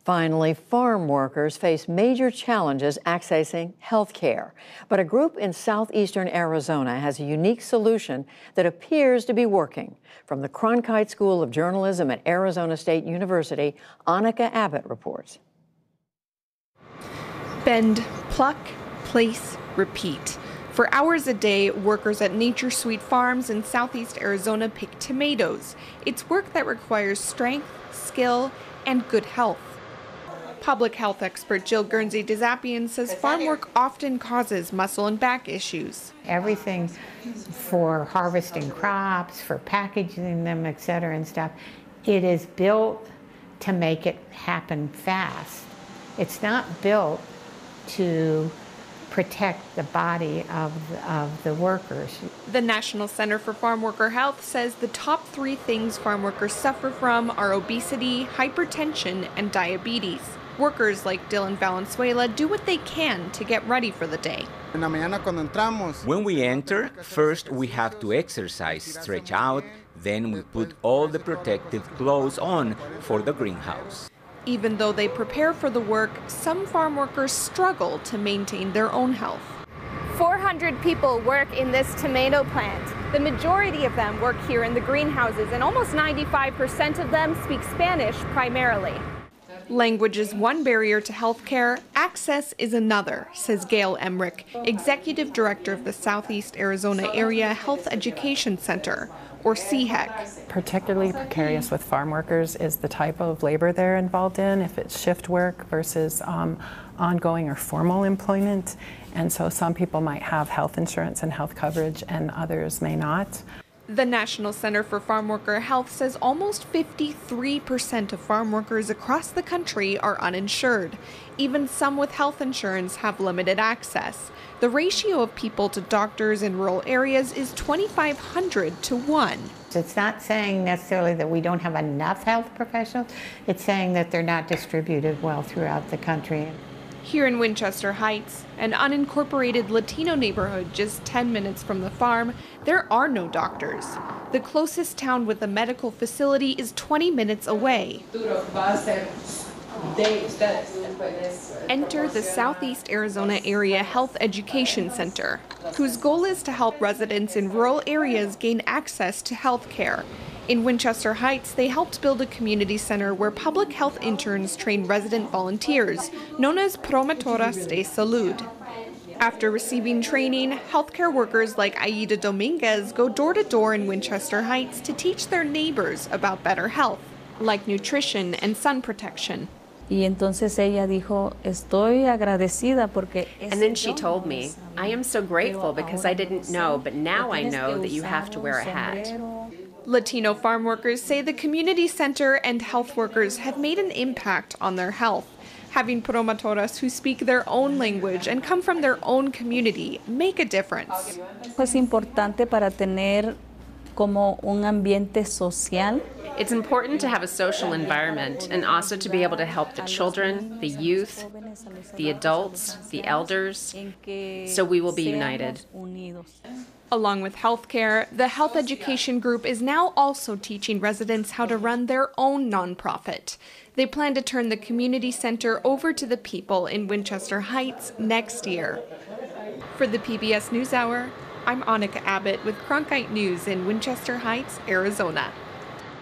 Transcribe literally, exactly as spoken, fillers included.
Finally, farm workers face major challenges accessing health care. But a group in southeastern Arizona has a unique solution that appears to be working. From the Cronkite School of Journalism at Arizona State University, Annika Abbott reports. Bend, pluck, place, repeat. For hours a day, workers at Nature Sweet Farms in southeast Arizona pick tomatoes. It's work that requires strength, skill, and good health. Public health expert Jill Guernsey-Dezapian says farm work often causes muscle and back issues. Everything for harvesting crops, for packaging them, et cetera and stuff, it is built to make it happen fast. It's not built to protect the body of the, of the workers. The National Center for Farm Worker Health says the top three things farm workers suffer from are obesity, hypertension, and diabetes. Workers like Dylan Valenzuela do what they can to get ready for the day. When we enter, first we have to exercise, stretch out, then we put all the protective clothes on for the greenhouse. Even though they prepare for the work, some farm workers struggle to maintain their own health. four hundred people work in this tomato plant. The majority of them work here in the greenhouses, and almost ninety-five percent of them speak Spanish primarily. Language is one barrier to health care, access is another, says Gail Emmerich, Executive Director of the Southeast Arizona Area Health Education Center, or C H E C. Particularly precarious with farm workers is the type of labor they're involved in, if it's shift work versus um, ongoing or formal employment. And so some people might have health insurance and health coverage and others may not. The National Center for Farm Worker Health says almost fifty-three percent of farm workers across the country are uninsured. Even some with health insurance have limited access. The ratio of people to doctors in rural areas is twenty-five hundred to one. It's not saying necessarily that we don't have enough health professionals. It's saying that they're not distributed well throughout the country. Here in Winchester Heights, an unincorporated Latino neighborhood just ten minutes from the farm, there are no doctors. The closest town with a medical facility is twenty minutes away. Enter the Southeast Arizona Area Health Education Center, whose goal is to help residents in rural areas gain access to health care. In Winchester Heights, they helped build a community center where public health interns train resident volunteers, known as promotoras de salud. After receiving training, healthcare workers like Aida Dominguez go door to door in Winchester Heights to teach their neighbors about better health, like nutrition and sun protection. Y entonces ella dijo, estoy agradecida porque. And then she told me, I am so grateful because I didn't know, but now I know that you have to wear a hat. Latino farm workers say the community center and health workers have made an impact on their health. Having promotoras who speak their own language and come from their own community make a difference. Es importante para tener como un ambiente social. It's important to have a social environment and also to be able to help the children, the youth, the adults, the elders, so we will be united. Along with healthcare, the Health Education Group is now also teaching residents how to run their own nonprofit. They plan to turn the community center over to the people in Winchester Heights next year. For the P B S NewsHour, I'm Annika Abbott with Cronkite News in Winchester Heights, Arizona.